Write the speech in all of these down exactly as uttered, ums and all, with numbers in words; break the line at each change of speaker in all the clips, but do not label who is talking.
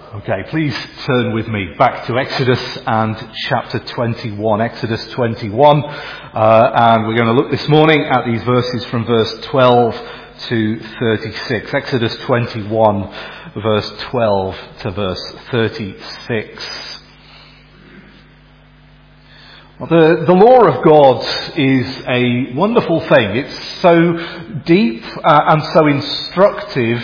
Okay, please turn with me back to Exodus and chapter twenty-one. Exodus twenty-one, uh, and we're going to look this morning at these verses from verse twelve to thirty-six. Exodus twenty-one, verse twelve to verse thirty-six. Well, the, the law of God is a wonderful thing. It's so deep uh, and so instructive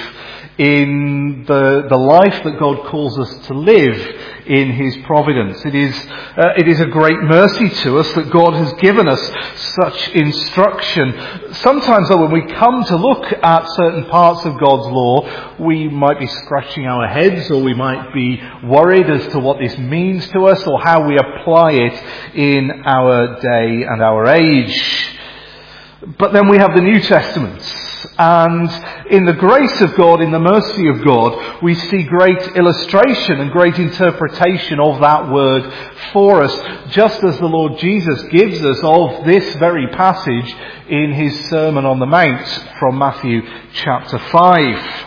in the the life that God calls us to live in His providence. It is uh, it is a great mercy to us that God has given us such instruction. Sometimes, though, when we come to look at certain parts of God's law, we might be scratching our heads, or we might be worried as to what this means to us, or how we apply it in our day and our age. But then we have the New Testament. And in the grace of God, in the mercy of God, we see great illustration and great interpretation of that word for us, just as the Lord Jesus gives us of this very passage in His Sermon on the Mount from Matthew chapter five.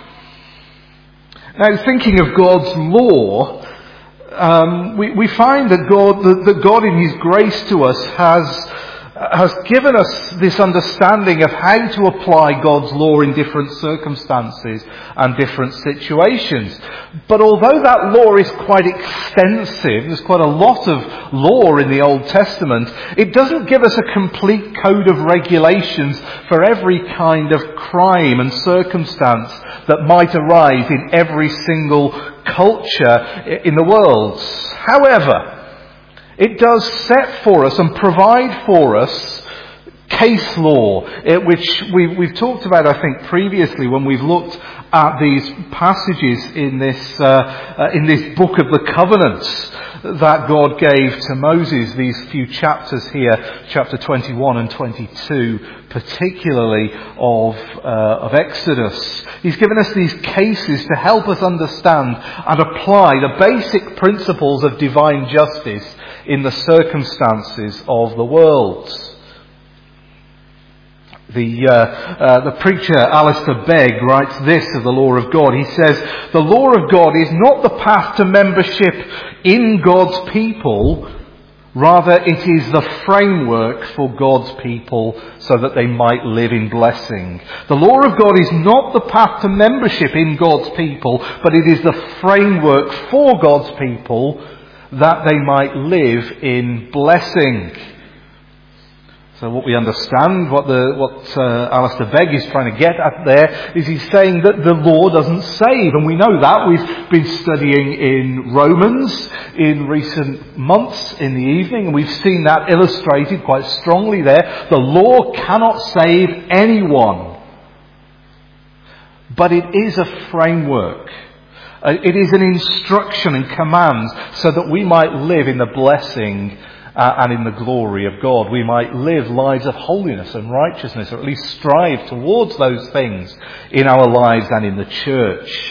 Now, thinking of God's law, um, we, we find that God, that, that God in His grace to us has has given us this understanding of how to apply God's law in different circumstances and different situations. But although that law is quite extensive, there's quite a lot of law in the Old Testament, it doesn't give us a complete code of regulations for every kind of crime and circumstance that might arise in every single culture in the world. However, it does set for us and provide for us case law, which we, we've talked about, I think, previously when we've looked at these passages in this uh, uh, in this book of the covenants that God gave to Moses. These few chapters here, chapter twenty-one and twenty-two, particularly of uh, of Exodus. He's given us these cases to help us understand and apply the basic principles of divine justice in the circumstances of the world. The, uh, uh, the preacher Alistair Begg writes this of the law of God. He says, "The law of God is not the path to membership in God's people, rather it is the framework for God's people so that they might live in blessing." The law of God is not the path to membership in God's people, but it is the framework for God's people that they might live in blessing. So what we understand, what the what uh, Alistair Begg is trying to get at there, is he's saying that the law doesn't save. And we know that. We've been studying in Romans in recent months in the evening, and we've seen that illustrated quite strongly there. The law cannot save anyone. But it is a framework. It is an instruction and command so that we might live in the blessing uh, and in the glory of God. We might live lives of holiness and righteousness, or at least strive towards those things in our lives and in the church.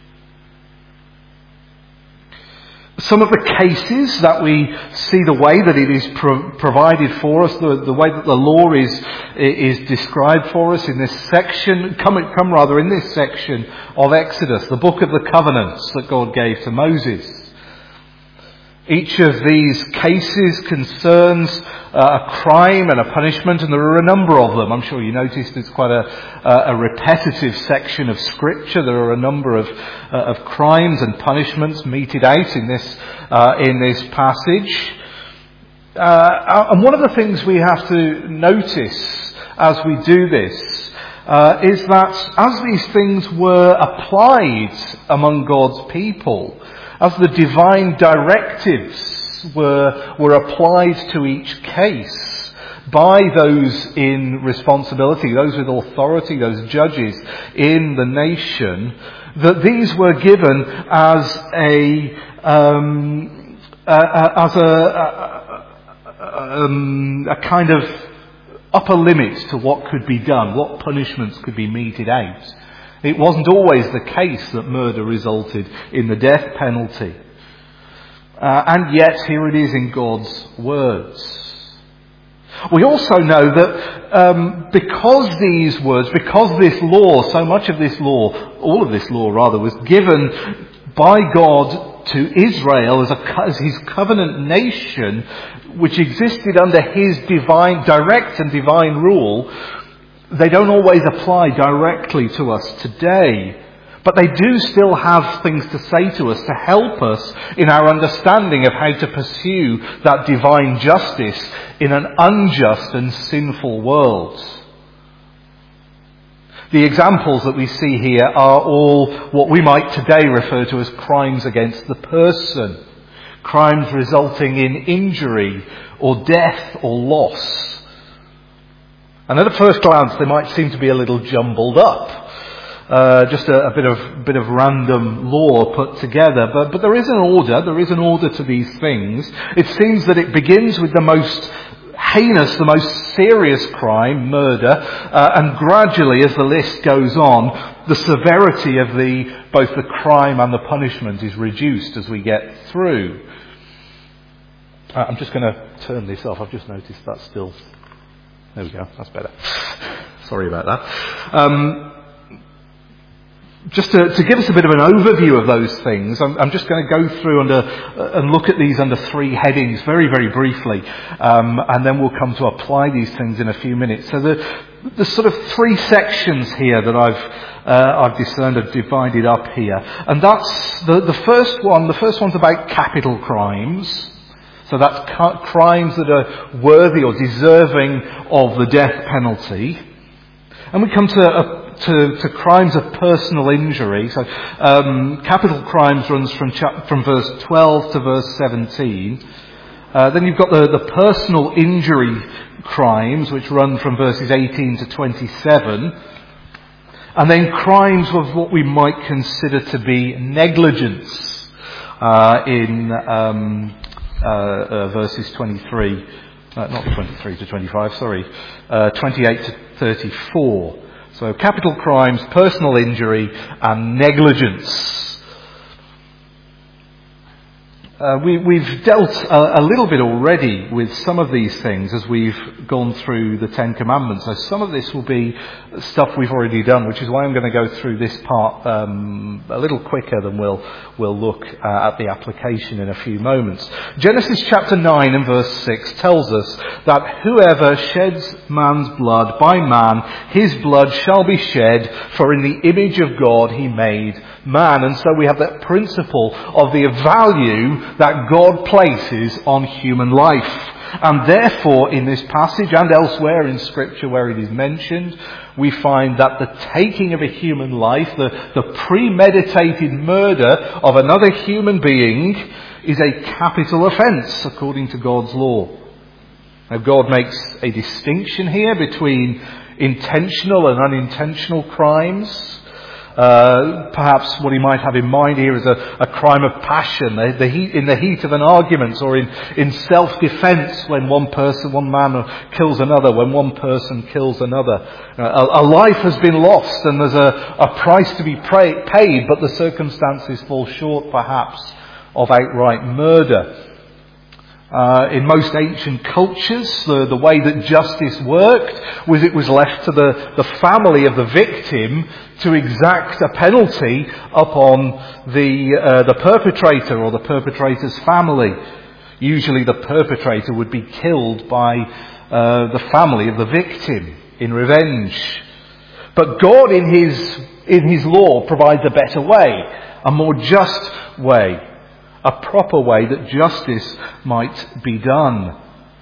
Some of the cases that we see the way that it is pro- provided for us, the, the way that the law is is described for us in this section, come, come rather in this section of Exodus, the book of the covenants that God gave to Moses. Each of these cases concerns uh, a crime and a punishment, and there are a number of them. I'm sure you noticed it's quite a, a repetitive section of Scripture. There are a number of, uh, of crimes and punishments meted out in this uh, in this passage. Uh, and one of the things we have to notice as we do this uh, is that as these things were applied among God's people, as the divine directives were were applied to each case by those in responsibility, those with authority, those judges in the nation, that these were given as a um, uh, as a, a, um, a kind of upper limit to what could be done, what punishments could be meted out. It wasn't always the case that murder resulted in the death penalty. Uh, and yet, here it is in God's words. We also know that um, because these words, because this law, so much of this law, all of this law rather, was given by God to Israel as, a, as his covenant nation, which existed under his divine, direct and divine rule, they don't always apply directly to us today. But they do still have things to say to us to help us in our understanding of how to pursue that divine justice in an unjust and sinful world. The examples that we see here are all what we might today refer to as crimes against the person. Crimes resulting in injury or death or loss. And at a first glance they might seem to be a little jumbled up. Uh, just a, a bit of bit of random law put together, but but there is an order. There is an order to these things. It seems that it begins with the most heinous, the most serious crime, murder, uh, and gradually, as the list goes on, the severity of the both the crime and the punishment is reduced as we get through. Uh, I'm just going to turn this off. I've just noticed that's still. There we go. That's better. Sorry about that. Um, Just to, to give us a bit of an overview of those things, I'm, I'm just going to go through under, uh, and look at these under three headings very, very briefly, um, and then we'll come to apply these things in a few minutes. So the, the sort of three sections here that I've uh, I've discerned are divided up here, and that's the, the first one. The first one's about capital crimes. So that's ca- crimes that are worthy or deserving of the death penalty, and we come to a To, to crimes of personal injury. So um, capital crimes runs from cha- from verse twelve to verse seventeen. Uh, then you've got the, the personal injury crimes, which run from verses eighteen to twenty-seven. And then crimes of what we might consider to be negligence uh, in um, uh, uh, verses twenty-three, uh, not twenty-three to twenty-five, sorry, uh, twenty-eight to thirty-four. So capital crimes, personal injury, and negligence. Uh, we, we've dealt a, a little bit already with some of these things as we've gone through the Ten Commandments. So some of this will be stuff we've already done, which is why I'm going to go through this part um, a little quicker than we'll, we'll look uh, at the application in a few moments. Genesis chapter nine and verse six tells us that whoever sheds man's blood, by man his blood shall be shed, for in the image of God he made man. And so we have that principle of the value that God places on human life. And therefore, in this passage and elsewhere in Scripture where it is mentioned, we find that the taking of a human life, the, the premeditated murder of another human being, is a capital offence according to God's law. Now, God makes a distinction here between intentional and unintentional crimes. Uh, perhaps what he might have in mind here is a, a crime of passion, the, the heat, in the heat of an argument, or in, in self-defense when one person, one man kills another, when one person kills another. Uh, a, a life has been lost and there's a, a price to be pray, paid, but the circumstances fall short perhaps of outright murder. Uh, in most ancient cultures, the, the way that justice worked was it was left to the, the family of the victim to exact a penalty upon the uh, the perpetrator or the perpetrator's family. Usually the perpetrator would be killed by uh, the family of the victim in revenge. But God in his in his law provides a better way, a more just way. A proper way that justice might be done.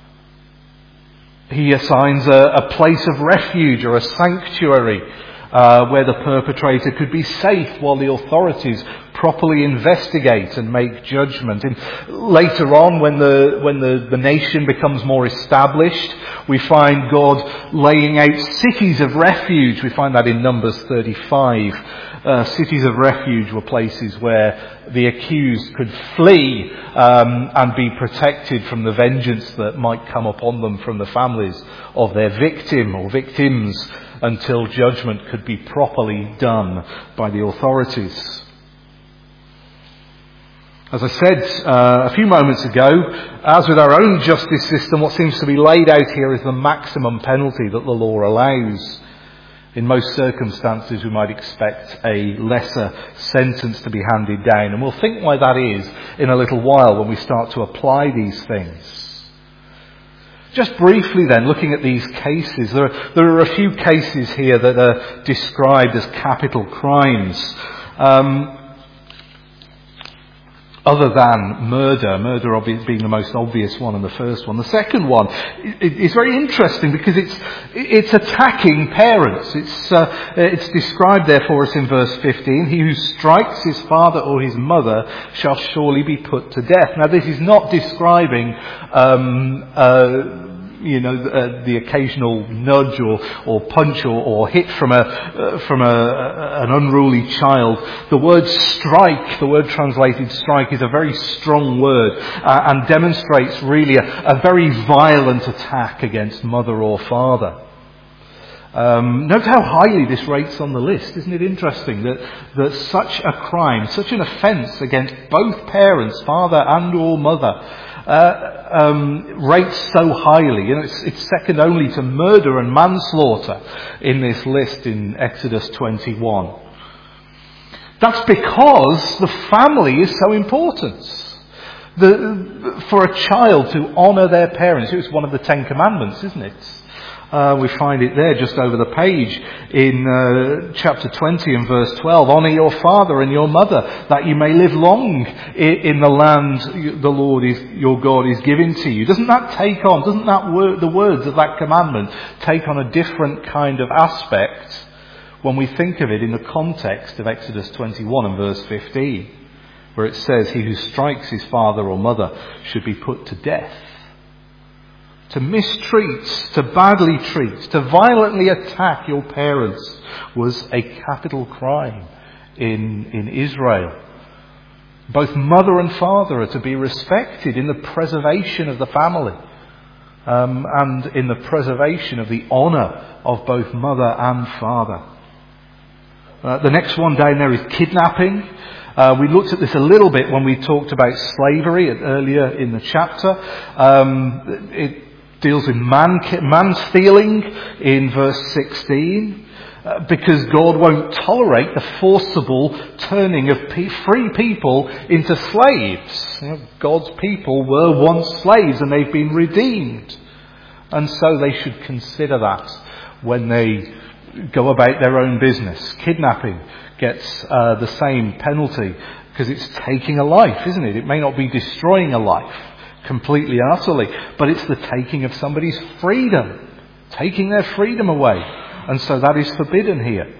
He assigns a, a place of refuge or a sanctuary uh, where the perpetrator could be safe while the authorities properly investigate and make judgment. And later on, when the when the, the nation becomes more established, we find God laying out cities of refuge. We find that in Numbers thirty-five. Uh, cities of refuge were places where the accused could flee um, and be protected from the vengeance that might come upon them from the families of their victim or victims until judgment could be properly done by the authorities. As I said uh, a few moments ago, as with our own justice system, what seems to be laid out here is the maximum penalty that the law allows. In most circumstances, we might expect a lesser sentence to be handed down. And we'll think why that is in a little while when we start to apply these things. Just briefly then, looking at these cases, there are, there are a few cases here that are described as capital crimes. Um, Other than murder, murder being the most obvious one and the first one. The second one is very interesting because it's it's attacking parents. It's uh, it's described there for us in verse fifteen. He who strikes his father or his mother shall surely be put to death. Now this is not describing um, uh, you know, uh, the occasional nudge or, or punch or, or hit from a uh, from a, a an unruly child. The word strike, the word translated strike, is a very strong word uh, and demonstrates really a, a very violent attack against mother or father. Um, note how highly this rates on the list. Isn't it interesting that, that such a crime, such an offence against both parents, father and or mother, uh, um, rates so highly? You know, it's, it's second only to murder and manslaughter in this list in Exodus twenty-one. That's because the family is so important. The, for a child to honour their parents, it was one of the Ten Commandments, isn't it? Uh, we find it there just over the page in uh, chapter twenty and verse twelve. Honour your father and your mother, that you may live long in, in the land the Lord is, your God is giving to you. Doesn't that take on, doesn't that word, the words of that commandment take on a different kind of aspect when we think of it in the context of Exodus twenty-one and verse fifteen, where it says, he who strikes his father or mother should be put to death. To mistreat, to badly treat, to violently attack your parents was a capital crime in, in Israel. Both mother and father are to be respected in the preservation of the family um, and in the preservation of the honour of both mother and father. Uh, the next one down there is kidnapping. Uh, we looked at this a little bit when we talked about slavery earlier in the chapter. Um, it deals with man, man stealing in verse sixteen, uh, because God won't tolerate the forcible turning of pe- free people into slaves. You know, God's people were once slaves and they've been redeemed. And so they should consider that when they go about their own business. Kidnapping gets uh, the same penalty because it's taking a life, isn't it? It may not be destroying a life completely and utterly, but it's the taking of somebody's freedom, taking their freedom away. And so that is forbidden here.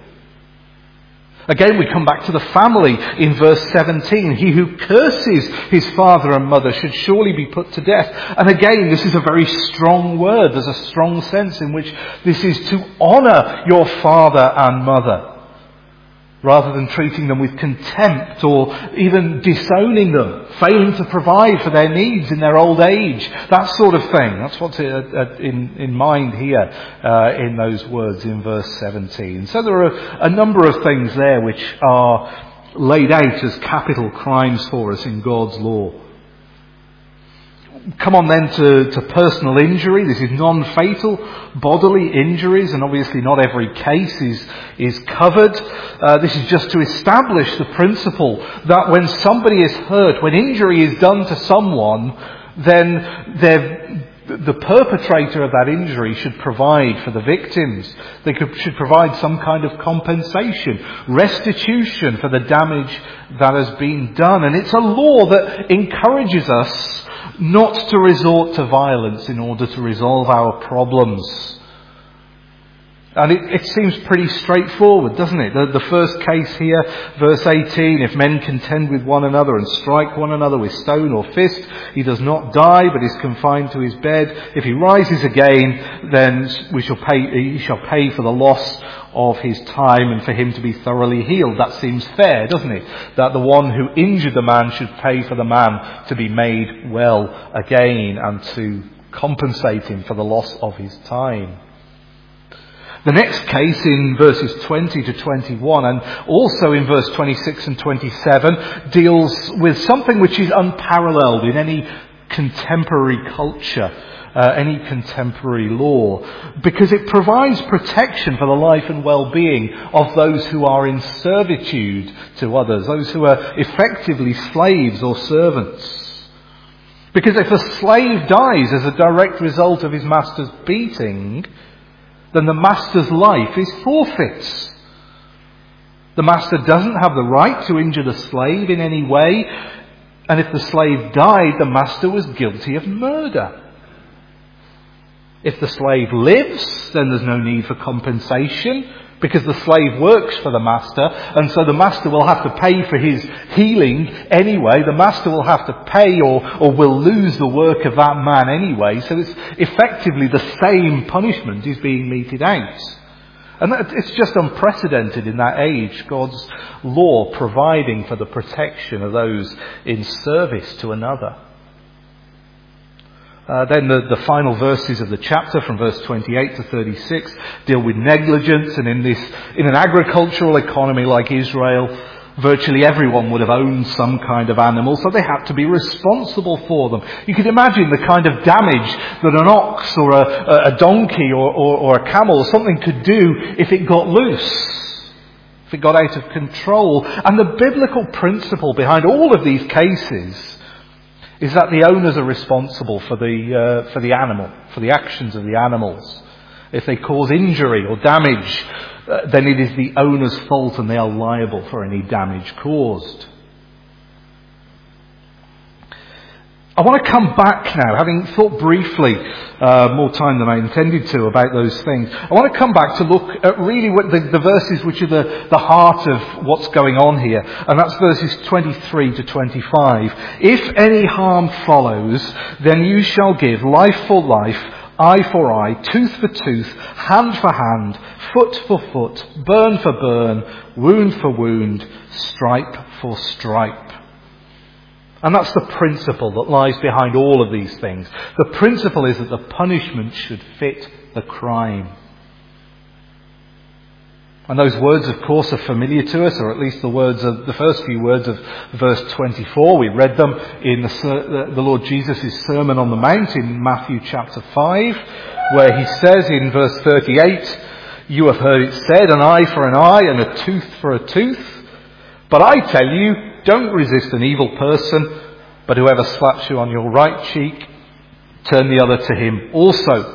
Again, we come back to the family in verse seventeen. He who curses his father and mother should surely be put to death. And again, this is a very strong word. There's a strong sense in which this is to honour your father and mother, rather than treating them with contempt or even disowning them, failing to provide for their needs in their old age, that sort of thing. That's what's in, in mind here uh, in those words in verse seventeen. So there are a number of things there which are laid out as capital crimes for us in God's law. Come on then to, to personal injury. This is non-fatal bodily injuries, and obviously not every case is, is covered. Uh, this is just to establish the principle that when somebody is hurt, when injury is done to someone, then the perpetrator of that injury should provide for the victims. They could, should provide some kind of compensation, restitution for the damage that has been done. And it's a law that encourages us not to resort to violence in order to resolve our problems. And it, it seems pretty straightforward, doesn't it? The, the first case here, verse eighteen, if men contend with one another and strike one another with stone or fist, he does not die, but is confined to his bed. If he rises again, then we shall pay, he shall pay for the loss of his time and for him to be thoroughly healed. That seems fair, doesn't it? That the one who injured the man should pay for the man to be made well again and to compensate him for the loss of his time. The next case in verses twenty to twenty-one and also in verse twenty-six and twenty-seven deals with something which is unparalleled in any contemporary culture, uh, any contemporary law, because it provides protection for the life and well-being of those who are in servitude to others, those who are effectively slaves or servants. Because if a slave dies as a direct result of his master's beating, then the master's life is forfeit. The master doesn't have the right to injure the slave in any way, and if the slave died, the master was guilty of murder. If the slave lives, then there's no need for compensation, because the slave works for the master, and so the master will have to pay for his healing anyway. The master will have to pay or, or will lose the work of that man anyway. So it's effectively the same punishment is being meted out. And that, it's just unprecedented in that age, God's law providing for the protection of those in service to another. Uh, then the, the final verses of the chapter, from verse twenty-eight to thirty-six, deal with negligence. And in this, in an agricultural economy like Israel, virtually everyone would have owned some kind of animal, so they had to be responsible for them. You could imagine the kind of damage that an ox or a, a donkey or, or, or a camel or something could do if it got loose, if it got out of control. And the biblical principle behind all of these cases is that the owners are responsible for the uh, for the animal, for the actions of the animals. If they cause injury or damage, uh, then it is the owner's fault and they are liable for any damage caused. I want to come back now, having thought briefly, uh, more time than I intended to, about those things. I want to come back to look at really what the, the verses which are the, the heart of what's going on here. And that's verses twenty-three to twenty-five. If any harm follows, then you shall give life for life, eye for eye, tooth for tooth, hand for hand, foot for foot, burn for burn, wound for wound, stripe for stripe. And that's the principle that lies behind all of these things. The principle is that the punishment should fit the crime. And those words, of course, are familiar to us, or at least the words of the first few words of verse twenty-four. We read them in the, the Lord Jesus' Sermon on the Mount in Matthew chapter five, where he says in verse thirty-eight, "You have heard it said, an eye for an eye and a tooth for a tooth. But I tell you, don't resist an evil person, but whoever slaps you on your right cheek, turn the other to him also."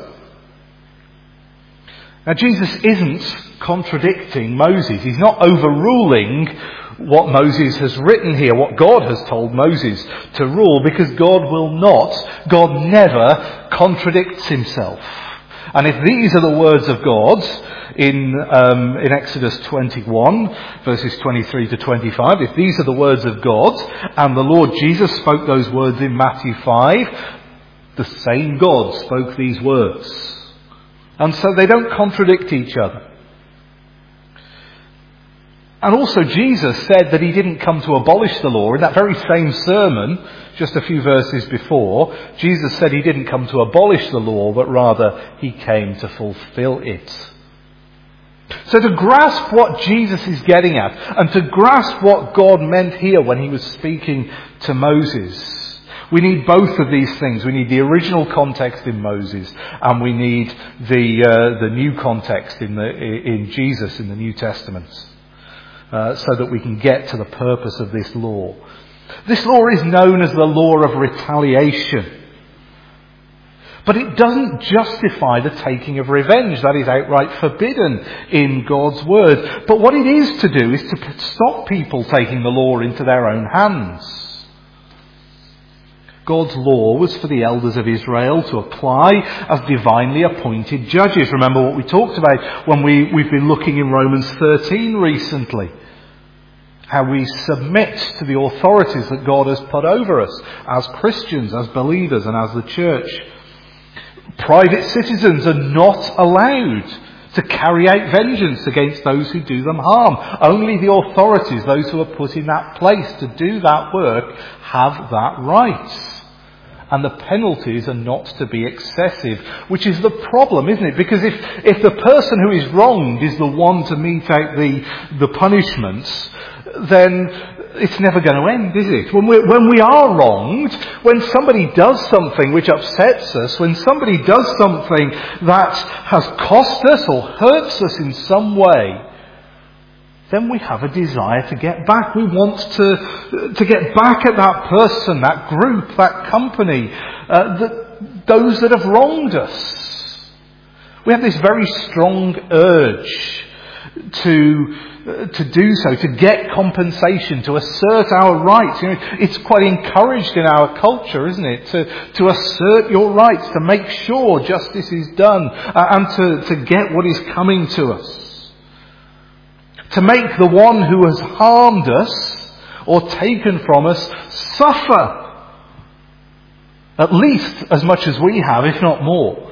Now, Jesus isn't contradicting Moses. He's not overruling what Moses has written here, what God has told Moses to rule, because God will not, God never contradicts himself. And if these are the words of God in um, in Exodus twenty-one, verses twenty-three to twenty-five, if these are the words of God, and the Lord Jesus spoke those words in Matthew five, the same God spoke these words. And so they don't contradict each other. And also Jesus said that he didn't come to abolish the law. In that very same sermon, just a few verses before, Jesus said he didn't come to abolish the law, but rather he came to fulfill it. So to grasp what Jesus is getting at, and to grasp what God meant here when he was speaking to Moses, we need both of these things. We need the original context in Moses, and we need the uh, the new context in the in Jesus in the New Testament, uh, so that we can get to the purpose of this law. This law is known as the law of retaliation. But it doesn't justify the taking of revenge. That is outright forbidden in God's word. But what it is to do is to stop people taking the law into their own hands. God's law was for the elders of Israel to apply as divinely appointed judges. Remember what we talked about when we, we've been looking in Romans thirteen recently. How we submit to the authorities that God has put over us as Christians, as believers, and as the church. Private citizens are not allowed to carry out vengeance against those who do them harm. Only the authorities, those who are put in that place to do that work, have that right. And the penalties are not to be excessive, which is the problem, isn't it? Because if, if the person who is wronged is the one to mete out the, the punishments, then it's never going to end, is it? When we when we are wronged, when somebody does something which upsets us, when somebody does something that has cost us or hurts us in some way, then we have a desire to get back. We want to to get back at that person, that group, that company, uh, that, those that have wronged us. We have this very strong urge to uh, to do so, to get compensation, to assert our rights. You know, it's quite encouraged in our culture, isn't it, to to assert your rights, to make sure justice is done, uh, and to, to get what is coming to us. To make the one who has harmed us or taken from us suffer at least as much as we have, if not more.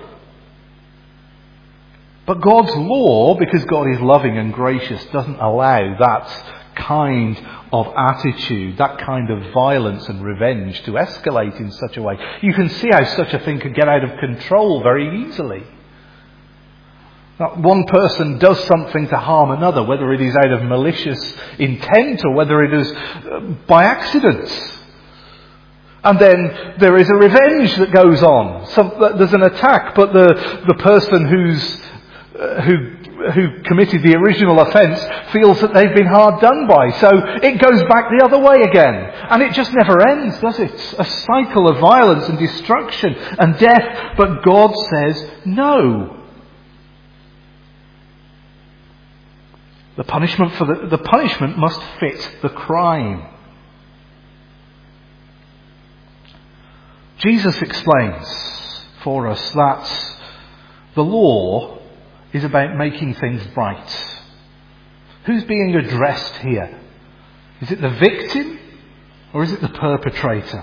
But God's law, because God is loving and gracious, doesn't allow that kind of attitude, that kind of violence and revenge to escalate in such a way. You can see how such a thing could get out of control very easily. One person does something to harm another, whether it is out of malicious intent or whether it is by accident. And then there is a revenge that goes on. Some, there's an attack, but the, the person who's, uh, who, who committed the original offence feels that they've been hard done by. So it goes back the other way again. And it just never ends, does it? A cycle of violence and destruction and death. But God says no. The punishment for the, the punishment must fit the crime. Jesus explains for us that the law is about making things right. Who's being addressed here? Is it the victim or is it the perpetrator?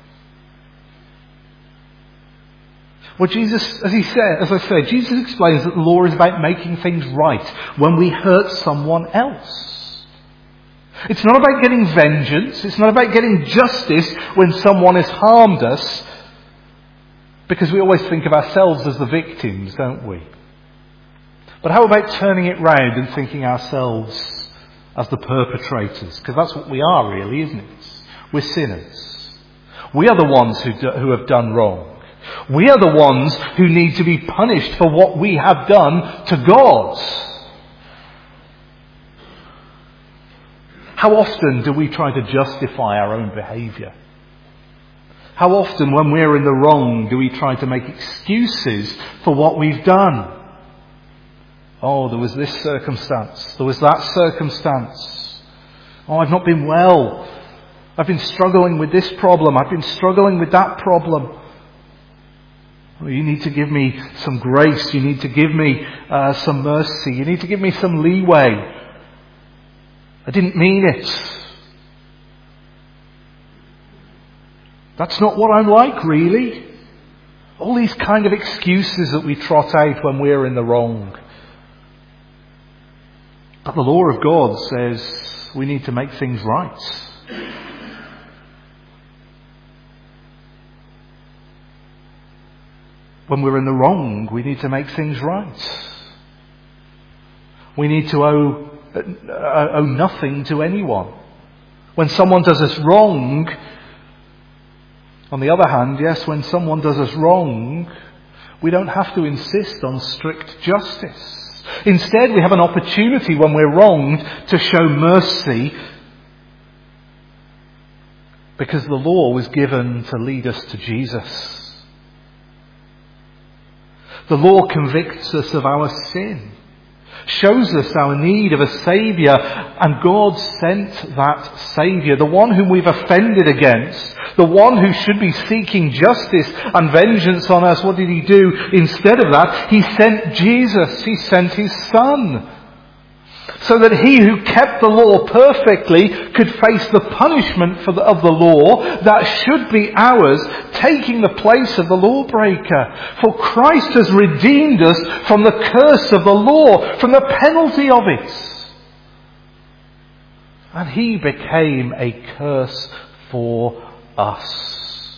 Well, Jesus, as he said, as I said, Jesus explains that the law is about making things right when we hurt someone else. It's not about getting vengeance. It's not about getting justice when someone has harmed us, because we always think of ourselves as the victims, don't we? But how about turning it round and thinking ourselves as the perpetrators? Because that's what we are, really, isn't it? We're sinners. We are the ones who do, who have done wrong. We are the ones who need to be punished for what we have done to God. How often do we try to justify our own behaviour? How often, when we're in the wrong, do we try to make excuses for what we've done? Oh, there was this circumstance. There was that circumstance. Oh, I've not been well. I've been struggling with this problem. I've been struggling with that problem. Oh, you need to give me some grace. You need to give me uh, some mercy. You need to give me some leeway. I didn't mean it. That's not what I'm like, really. All these kind of excuses that we trot out when we're in the wrong. But the law of God says we need to make things right. When we're in the wrong, we need to make things right. We need to owe, uh, owe nothing to anyone. When someone does us wrong, on the other hand, yes, when someone does us wrong, we don't have to insist on strict justice. Instead, we have an opportunity when we're wronged to show mercy, because the law was given to lead us to Jesus. The law convicts us of our sin, shows us our need of a Saviour, and God sent that Saviour, the one whom we've offended against, the one who should be seeking justice and vengeance on us. What did he do instead of that? He sent Jesus. He sent his Son, so that he who kept the law perfectly could face the punishment for the, of the law that should be ours, taking the place of the lawbreaker. For Christ has redeemed us from the curse of the law, from the penalty of it. And he became a curse for us.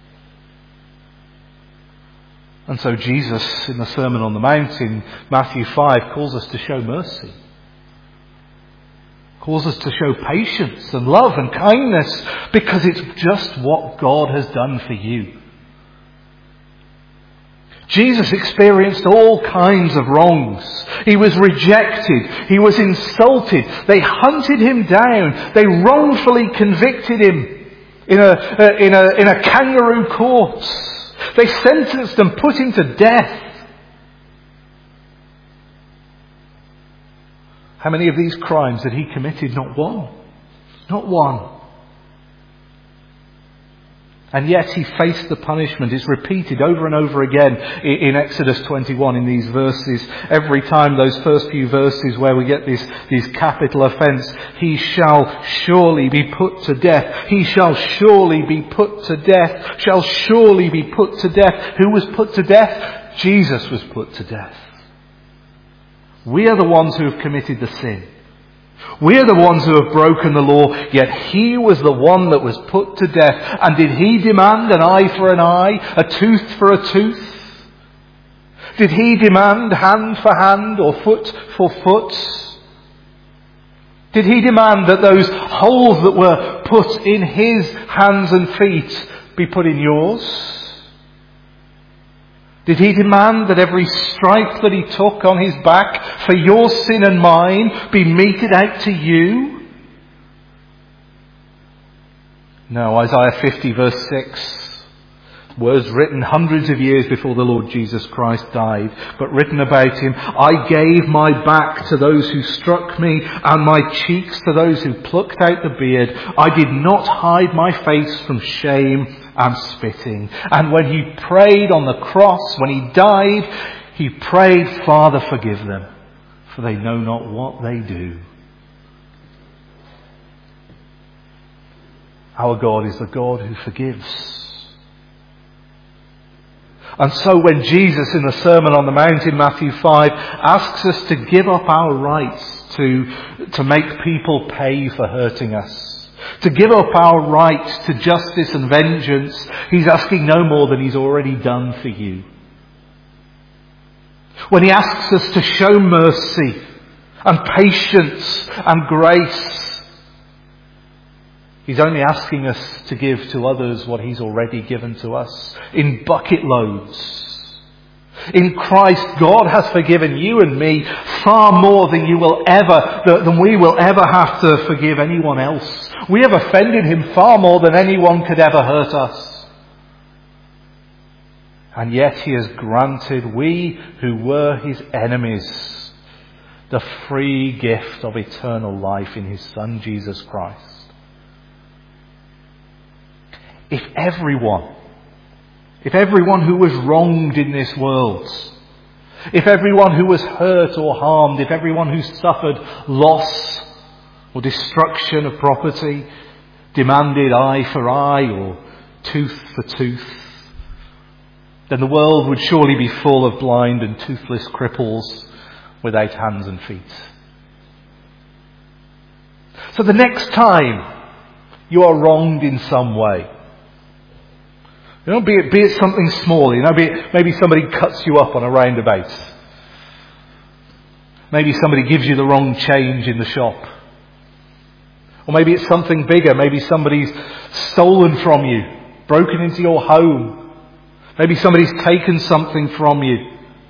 And so Jesus, in the Sermon on the Mount in Matthew five, calls us to show mercy. Calls us to show patience and love and kindness because it's just what God has done for you. Jesus experienced all kinds of wrongs. He was rejected. He was insulted. They hunted him down. They wrongfully convicted him in a, uh, in a, in a kangaroo court. They sentenced and put him to death. How many of these crimes had he committed? Not one. Not one. And yet he faced the punishment. It's repeated over and over again in Exodus twenty-one in these verses. Every time those first few verses where we get this, this capital offence, he shall surely be put to death. He shall surely be put to death. Shall surely be put to death. Who was put to death? Jesus was put to death. We are the ones who have committed the sin. We are the ones who have broken the law, yet he was the one that was put to death. And did he demand an eye for an eye, a tooth for a tooth? Did he demand hand for hand or foot for foot? Did he demand that those holes that were put in his hands and feet be put in yours? Did he demand that every stripe that he took on his back for your sin and mine be meted out to you? No, Isaiah fifty verse six. Words written hundreds of years before the Lord Jesus Christ died, but written about him. I gave my back to those who struck me and my cheeks to those who plucked out the beard. I did not hide my face from shame and spitting. And when he prayed on the cross, when he died, he prayed, Father, forgive them, for they know not what they do. Our God is the God who forgives. And so when Jesus in the Sermon on the Mount in Matthew five asks us to give up our rights to, to make people pay for hurting us, to give up our right to justice and vengeance, he's asking no more than he's already done for you. When he asks us to show mercy and patience and grace, he's only asking us to give to others what he's already given to us in bucket loads. In Christ, God has forgiven you and me far more than you will ever, than we will ever have to forgive anyone else. We have offended him far more than anyone could ever hurt us. And yet he has granted we who were his enemies the free gift of eternal life in his Son Jesus Christ. If everyone, if everyone who was wronged in this world, if everyone who was hurt or harmed, if everyone who suffered loss or destruction of property demanded eye for eye or tooth for tooth, then the world would surely be full of blind and toothless cripples without hands and feet. So the next time you are wronged in some way, you know, be it, be it something small, you know, be it, maybe somebody cuts you up on a roundabout. Maybe somebody gives you the wrong change in the shop. Or maybe it's something bigger. Maybe somebody's stolen from you, broken into your home. Maybe somebody's taken something from you.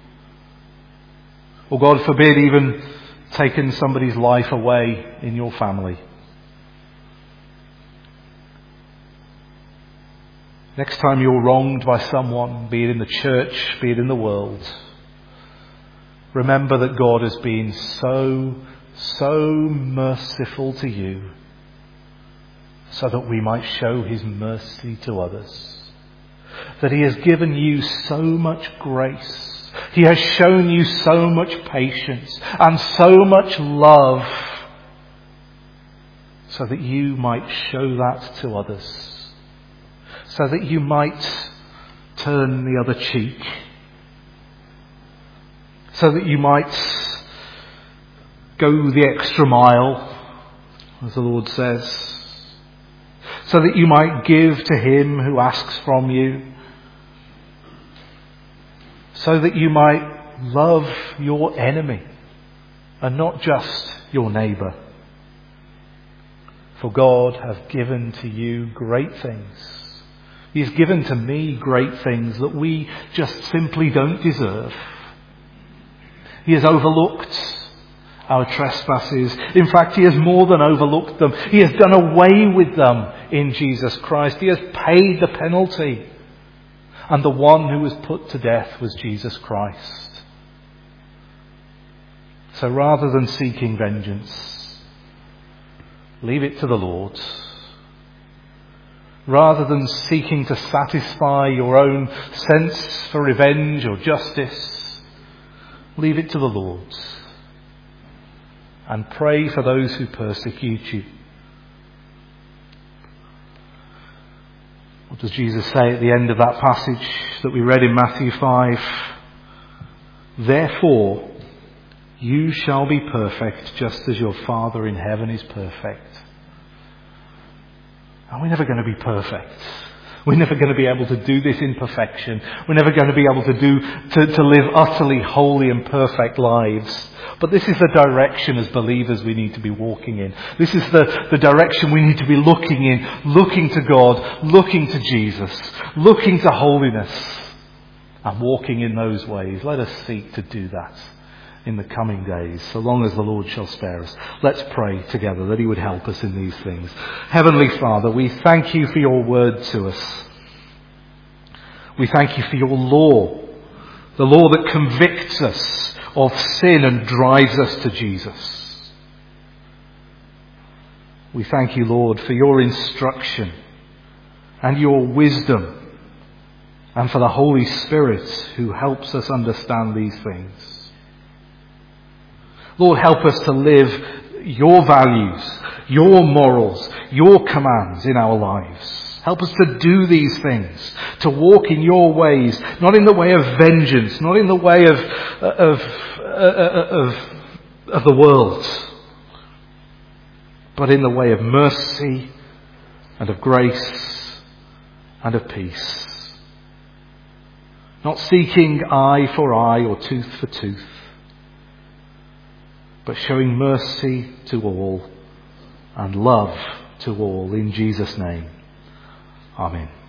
Or God forbid, even taken somebody's life away in your family. Next time you're wronged by someone, be it in the church, be it in the world, remember that God has been so, so merciful to you so that we might show his mercy to others. That he has given you so much grace. He has shown you so much patience and so much love so that you might show that to others. So that you might turn the other cheek. So that you might go the extra mile, as the Lord says. So that you might give to him who asks from you. So that you might love your enemy and not just your neighbour. For God hath given to you great things. He has given to me great things that we just simply don't deserve. He has overlooked our trespasses. In fact, He has more than overlooked them. He has done away with them in Jesus Christ. He has paid the penalty. And the one who was put to death was Jesus Christ. So rather than seeking vengeance, leave it to the Lord. Rather than seeking to satisfy your own sense for revenge or justice, leave it to the Lord. And pray for those who persecute you. What does Jesus say at the end of that passage that we read in Matthew five? Therefore, you shall be perfect just as your Father in heaven is perfect. And we're never going to be perfect. We're never going to be able to do this in perfection. We're never going to be able to do to, to live utterly holy and perfect lives. But this is the direction as believers we need to be walking in. This is the, the direction we need to be looking in, looking to God, looking to Jesus, looking to holiness, and walking in those ways. Let us seek to do that in the coming days, so long as the Lord shall spare us. Let's pray together that He would help us in these things. Heavenly Father, we thank You for Your word to us. We thank You for Your law, the law that convicts us of sin and drives us to Jesus. We thank You, Lord, for Your instruction and Your wisdom, and for the Holy Spirit who helps us understand these things. Lord, help us to live Your values, Your morals, Your commands in our lives. Help us to do these things, to walk in Your ways, not in the way of vengeance, not in the way of, of, of, of the world, but in the way of mercy and of grace and of peace. Not seeking eye for eye or tooth for tooth, but showing mercy to all and love to all. In Jesus' name, amen.